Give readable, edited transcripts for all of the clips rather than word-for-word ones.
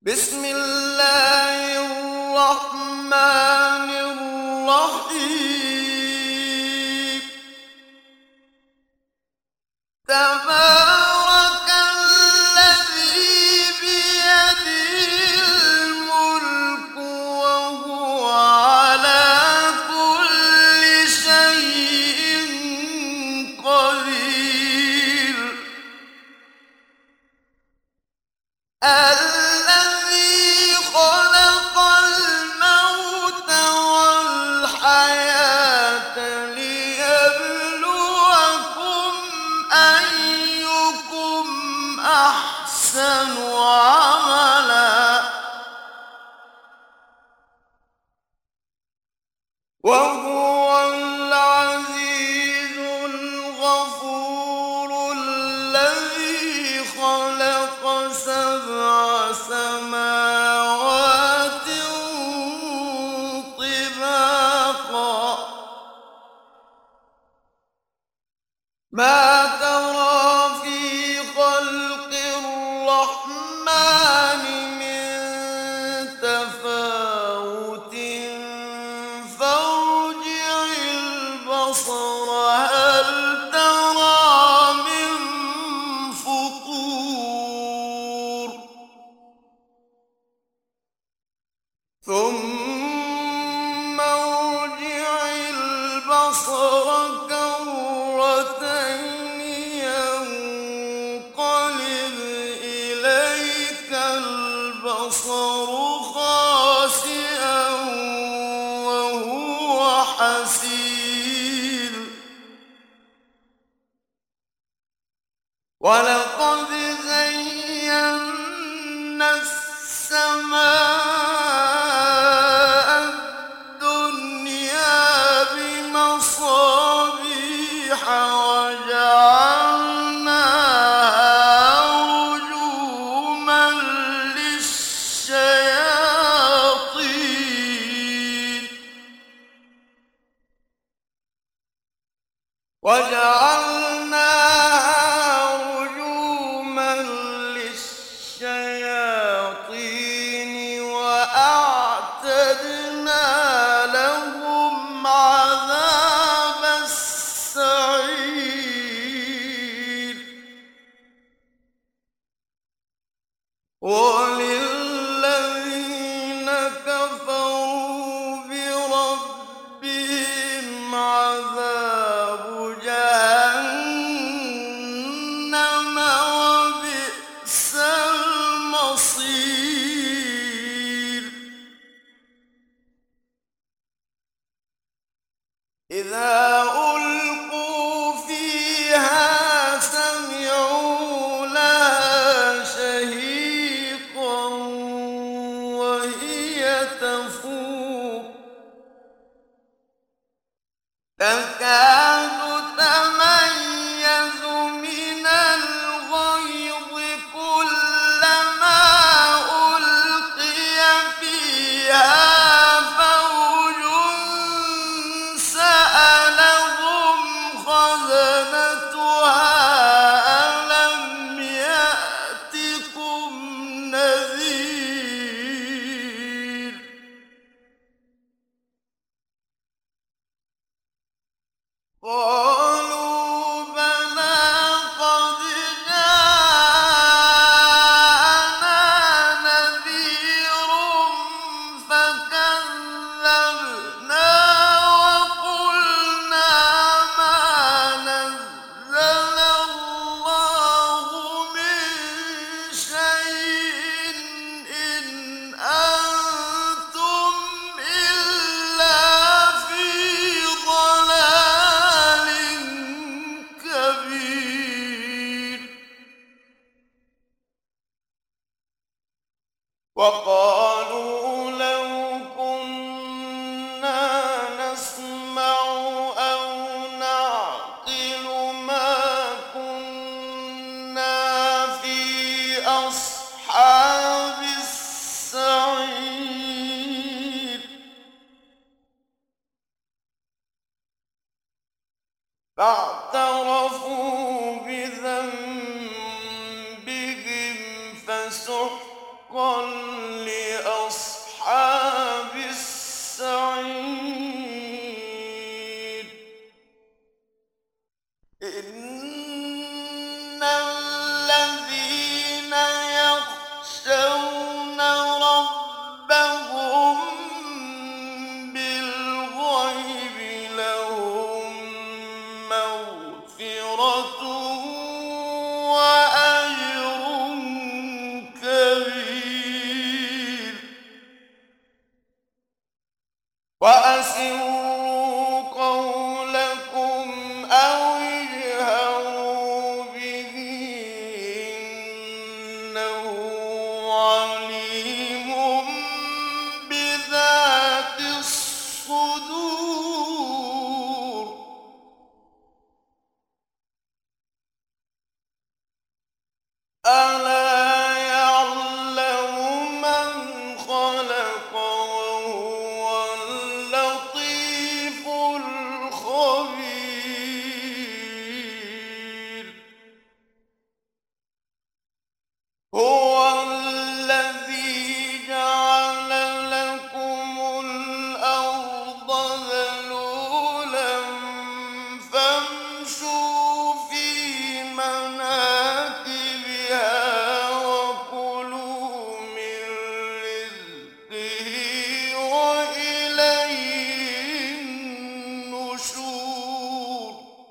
بسم الله الرحمن الرحيم. تبارك الذي بيده الملك وهو على كل شيء قدير. الذي خلق الموت والحياة ليبلوكم أيكم أحسن عملا وهو العزيز الغفور. الذي خلق سبع سماوات طباقا ما ترى في خلق الرحمن من تفاوت فارجع البصر هل ترى من فطور ثم ارجع البصر كرتين ينقلب إليك البصر خاسئا وهو حسير. ولقد زينا السماء الدنيا بمصابيح وجعلناها رجوما للشياطين وأعتدنا لهم عذاب السعير. وللذين كفروا بربهم عذاب جهنم وبئس المصير. إذا ألقوا فيها سمعوا لها شهيقا وهي تفور تكاد تميز من الغيظ كلما ألقي فيها فوج سألهم خزنتها ألم يأتكم نذير. قالوا بلى قد جاءنا نذير فكذبنا وقلنا ما نزل الله من شيء إن أنتم إلا في ضلال كبير. وقالوا لو كنا نسمع أو نعقل ما كنا في أصحاب السعير. فاعترفوا بذنبهم فسحقا لأصحاب السعير إن الذين يخشون ربهم بالغيب لهم مغفرة وأجر كبير وأسروا قولكم أو اجهروا به إنه عليم بذات الصدور ألا يعلم من خلق وهو اللطيف الخبير هو الذي جعل لكم الأرض ذلولا فامشوا في مناكبها وكلوا من رزقه وإليه النشور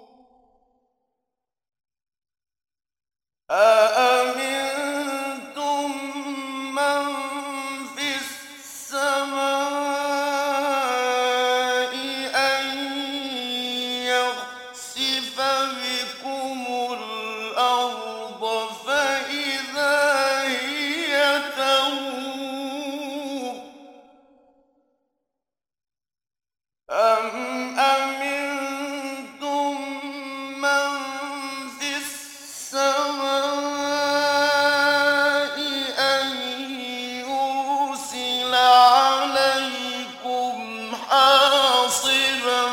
أأمنتم من في السماء أن يخسف بكم الأرض فإذا هي تمور أم أمنتم من في السماء أن يرسل عليكم حاصبا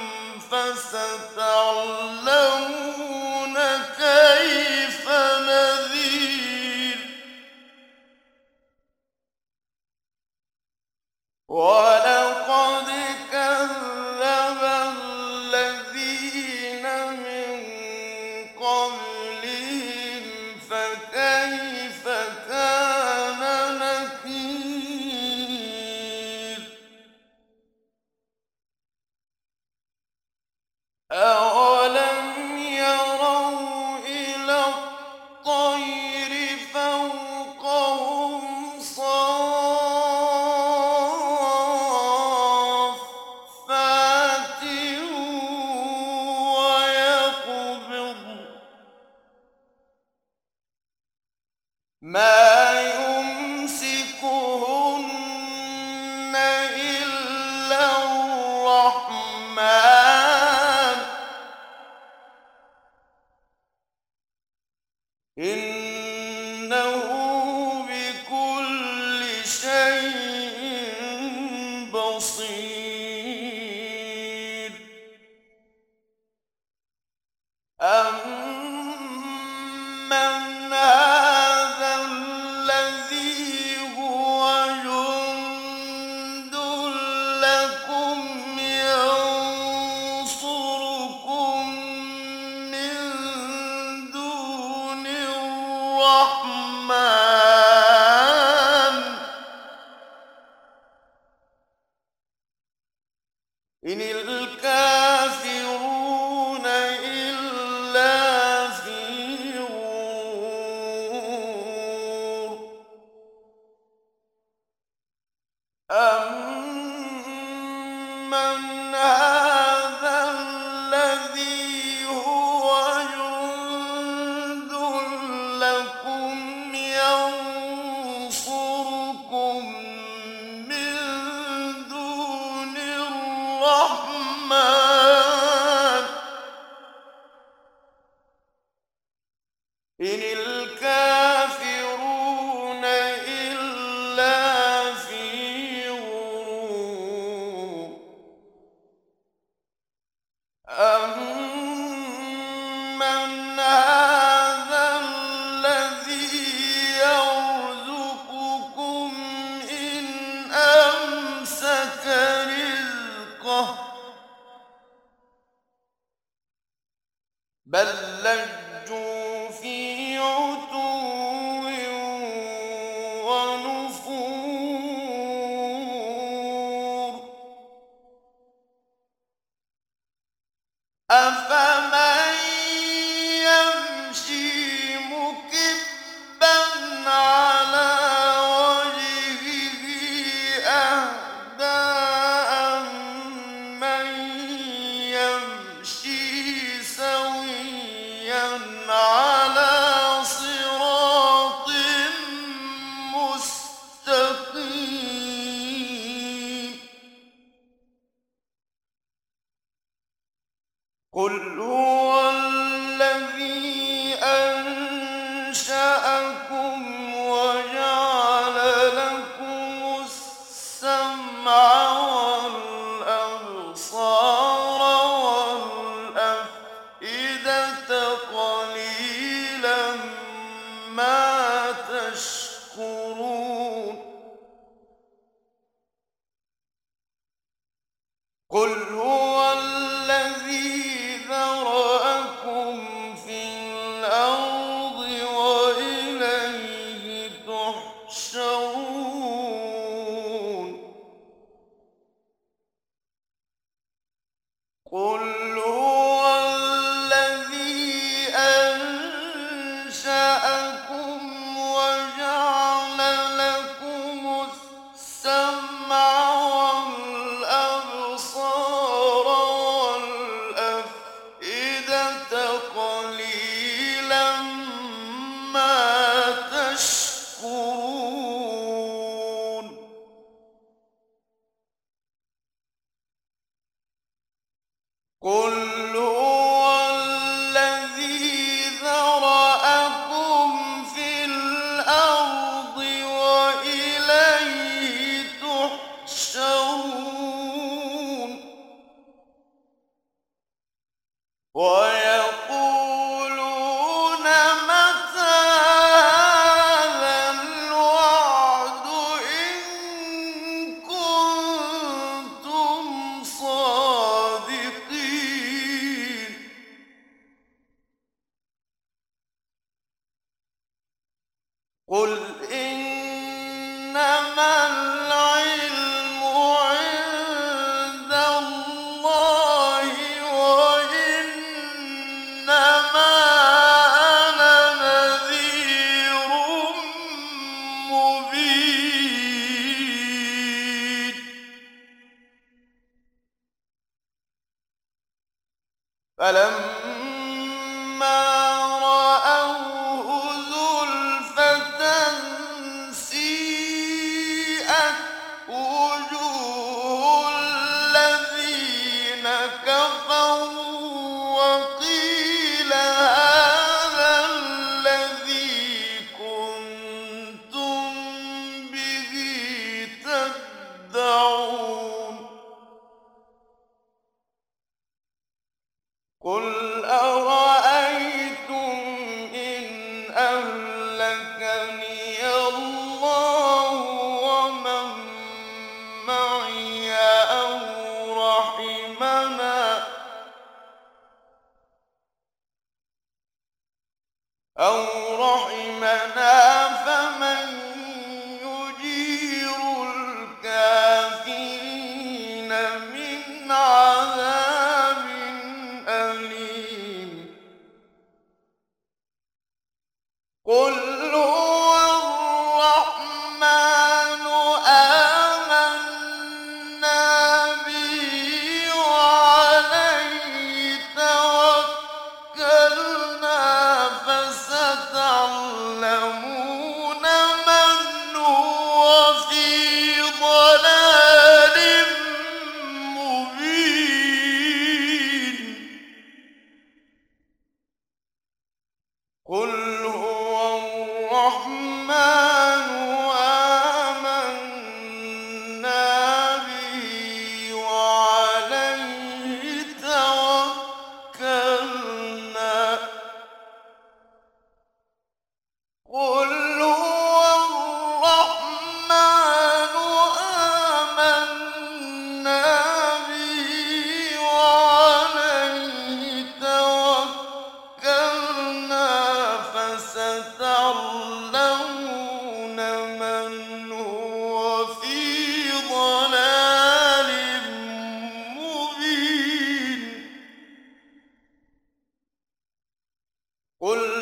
فستعلمون كيف نذير ولقد كذب الذين من قبلهم فكيف كان نكير أولم يروا إلى الطير فوقهم صافات ويقبضن ما يمسكهن إلا الرحمن إنه بكل شيء بصير أمن هذا الذي هو جند لكم ينصركم من دون الرحمن إن الكافرون إلا في غرور أمن هذا الذي هو جند لكم ينصركم من دون الرحمن إن الكافرون إلا في غرور أمن هذا الذي يرزقكم ونفور أفمن يمشي مكبا على وجهه أهدى أمن يمشي سويا على صراط مستقيم قل هو الذي أنشأكم وجعل لكم السمع والأبصار والأفئدة قليلا ما تشكرون قل هو الذي ذرأكم في الأرض وإليه تحشرون قل هو الذي أنشأكم وجعل لكم السمع والأبصار والأفئدة قليلا ما تشكرون قل هو الذي ذرأكم في الأرض وإليه تحشرون ويقولون متى هذا الوعد إن كنتم صادقين قل إنما العلم عند الله وإنما أنا نذير مبين فلما رأوه زلفة سيئت وجوه الذين كفروا وقيل هذا الذي كنتم به تدعون قل أرأيتم إن أهلكني الله ومن معي أو رحمنا فمن يجير الكافرين من عذاب أليم قل هو الرحمن آمنا به وعليه توكلنا فستعلمون من هو في ضلال مبين قل هو الرحمن آمنا به وعليه توكلنا قل هو الرحمن آمنا به وعليه توكلنا فستعلمون من قل